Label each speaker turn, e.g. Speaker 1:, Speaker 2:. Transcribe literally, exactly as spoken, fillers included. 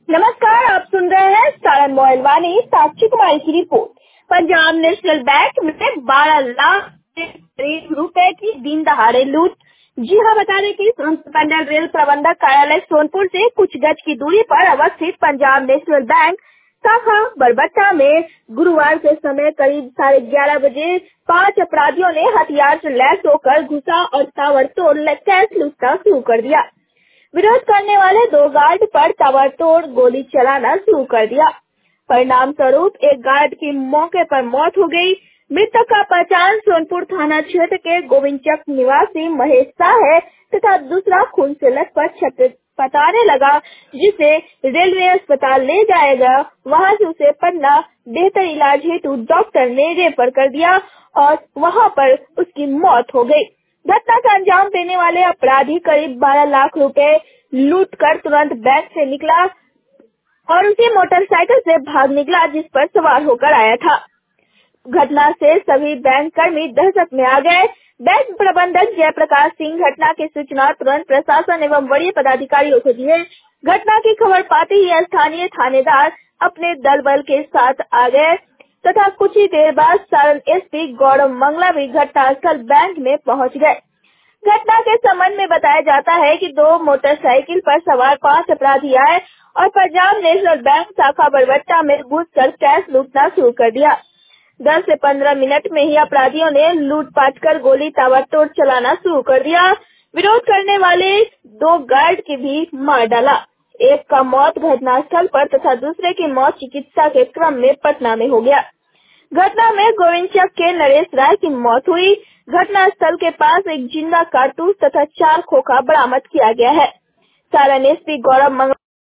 Speaker 1: नमस्कार, आप सुन रहे हैं सारण मोबाइल वाणी साक्षी कुमारी की रिपोर्ट। पंजाब नेशनल बैंक में बारह लाख से करीब रुपए की दिन दहाड़े लूट। जी हाँ, बता दें कि मंडल रेल प्रबंधक कार्यालय सोनपुर से कुछ गज की दूरी पर अवस्थित पंजाब नेशनल बैंक शाखा बरबट्टा में गुरुवार के समय करीब साढ़े ग्यारह बजे पांच अपराधियों ने हथियार से लैस होकर घुसा और ताबड़तोड़ कैश लूटना शुरू कर दिया। विरोध करने वाले दो गार्ड पर ताबड़तोड़ गोली चलाना शुरू कर दिया। परिणाम स्वरूप एक गार्ड की मौके पर मौत हो गई। मृतक का पहचान सोनपुर थाना क्षेत्र के गोविंदचक निवासी महेश शाह है तथा दूसरा खून से लथपथ छटपटाने लगा, जिसे रेलवे अस्पताल ले जाएगा। वहां से उसे पटना बेहतर इलाज हेतु डॉक्टर ने रेफर कर दिया और वहां पर उसकी मौत हो गई। घटना का अंजाम देने वाले अपराधी करीब बारह लाख रुपए लूट कर तुरंत बैंक से निकला और उसी मोटरसाइकिल से भाग निकला जिस पर सवार होकर आया था। घटना से सभी बैंक कर्मी दहशत में आ गए। बैंक प्रबंधक जयप्रकाश सिंह घटना की सूचना तुरंत प्रशासन एवं वरीय पदाधिकारियों को दी है। घटना की खबर पाते ही स्थानीय थानेदार अपने दल बल के साथ आ गए तथा कुछ ही देर बाद सारण एसपी गौरव मंगला भी घटनास्थल बैंक में पहुंच गए। घटना के संबंध में बताया जाता है कि दो मोटरसाइकिल पर सवार पांच अपराधी आए और पंजाब नेशनल बैंक शाखा बरबट्टा में घुसकर कैश लूटना शुरू कर दिया। दस से पंद्रह मिनट में ही अपराधियों ने लूटपाट कर गोली ताबड़तोड़ चलाना शुरू कर दिया। विरोध करने वाले दो गार्ड की भी मार डाला। एक का मौत घटनास्थल पर तथा दूसरे की मौत चिकित्सा के क्रम में पटना में हो गया। घटना में गोविंदचक के नरेश राय की मौत हुई। घटना स्थल के पास एक जिंदा कारतूस तथा चार खोखा बरामद किया गया है। सारण एसपी गौरव मंगला